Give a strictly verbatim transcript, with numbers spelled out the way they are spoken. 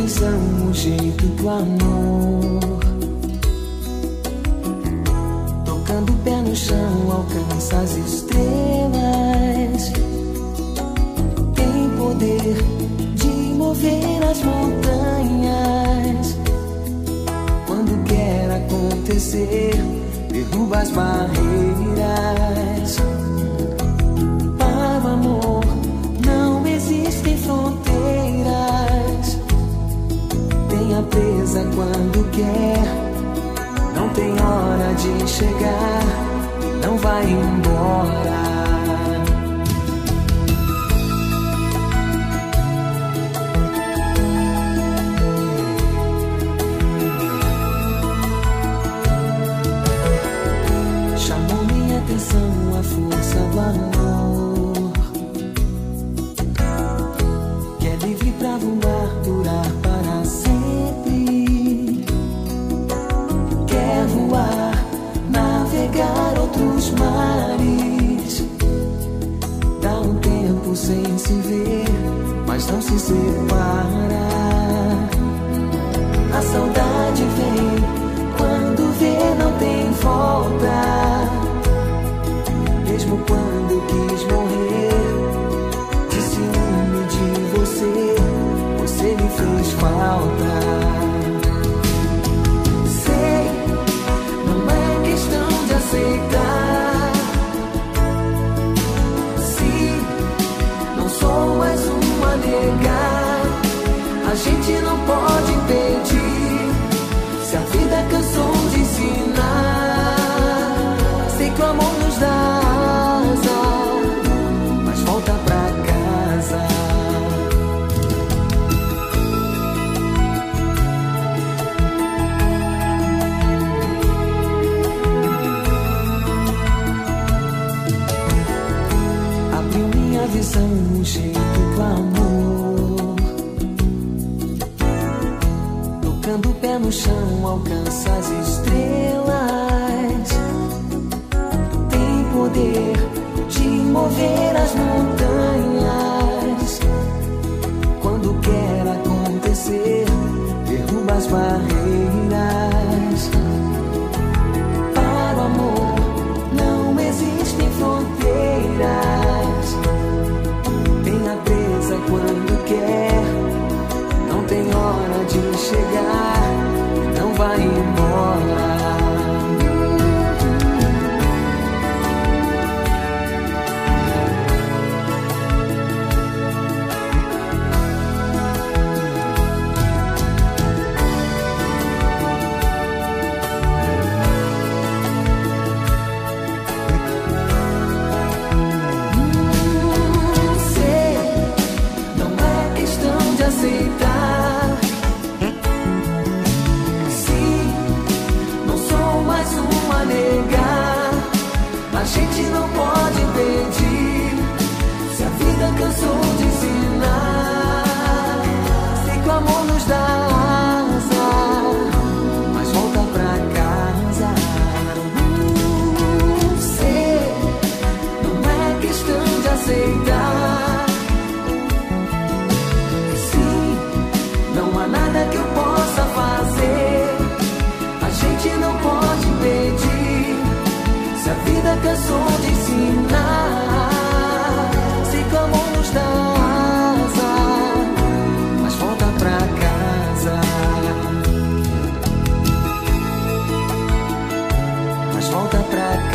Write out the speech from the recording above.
visão, o jeito do amor. Tocando o pé no chão, alcança as estrelas. Tem poder de mover as montanhas. Quando quer acontecer, derruba as barreiras. Para o amor não existem fronteiras. Tenha presa quando quer. Não tem hora de chegar, não vai embora. Chamou minha atenção a força do amor, que é livre pra voar, durar para sempre. Quer voar, navegar outros mares. Dá um tempo sem se ver, mas não se separa. A saudade vem, quando vê não tem volta. Mesmo quando quis morrer, de ciúme de você, você me fez falta. Sei, não é questão de aceitar. Se não sou mais um a negar, a gente não pode impedir. Se a vida cansou de ensinar, sei que o amor nos dá asa, mas volta pra casa. Abriu minha visão, o jeito do amor. Tocando o pé no chão, alcança as estrelas. Tem poder de mover as montanhas. Quando quer acontecer, derruba as barreiras. Para o amor não existem fronteiras. Tenha presa quando quer. Não tem hora de chegar, não vai embora. Aceitar. Sim, não sou mais um a negar, a gente não pode impedir. Se a vida cansou de ensinar, sei que o amor nos dá asa, mas volta pra casa. Hum, sei, não é questão de aceitar. Nada que eu possa fazer, a gente não pode impedir. Se a vida cansou de ensinar, sei que o amor nos dá asa, mas volta pra casa. Mas volta pra casa.